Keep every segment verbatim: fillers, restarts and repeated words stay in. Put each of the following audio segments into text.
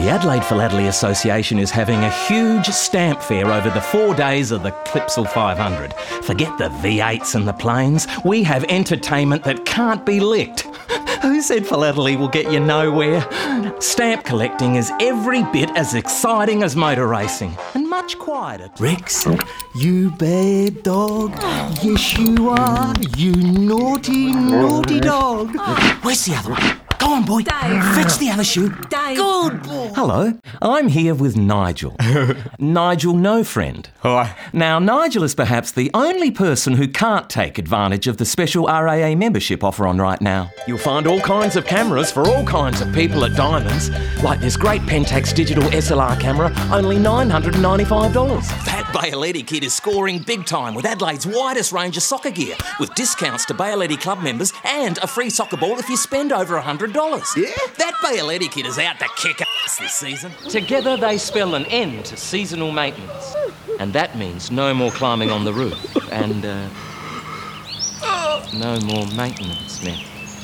The Adelaide Philately Association is having a huge stamp fair over the four days of the Clipsal five hundred. Forget the V eights and the planes. We have entertainment that can't be licked. Who said philately will get you nowhere? Stamp collecting is every bit as exciting as motor racing, and much quieter. Rex, you bad dog. Yes, you are. You naughty, naughty dog. Where's the other one? Go on, boy. Dave. Fetch the other shoe. Dave. Good boy. Hello, I'm here with Nigel. Nigel No Friend. Hi. Now, Nigel is perhaps the only person who can't take advantage of the special R A A membership offer on right now. You'll find all kinds of cameras for all kinds of people at Diamonds, like this great Pentax digital S L R camera, only nine hundred ninety-five dollars. That Bayaletti kid is scoring big time with Adelaide's widest range of soccer gear, with discounts to Bayaletti club members and a free soccer ball if you spend over one hundred dollars. Yeah? That Bayaletti kid is out to kick ass this season. Together they spell an end to seasonal maintenance. And that means no more climbing on the roof and, uh, no more maintenance now.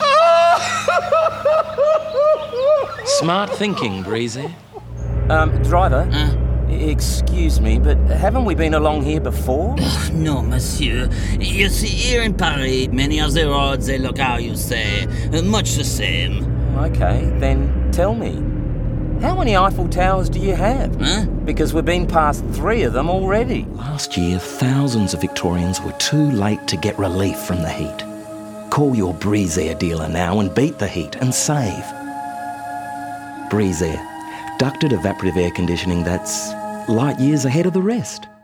Smart thinking, Breezy. Um, driver, Huh? excuse me, but haven't we been along here before? No, monsieur. You see, here in Paris, many of the roads, they look, how you say, much the same. Okay, then tell me, how many Eiffel Towers do you have? Huh? Because we've been past three of them already. Last year, thousands of Victorians were too late to get relief from the heat. Call your Breezair dealer now and beat the heat and save. Breezair, ducted evaporative air conditioning that's light years ahead of the rest.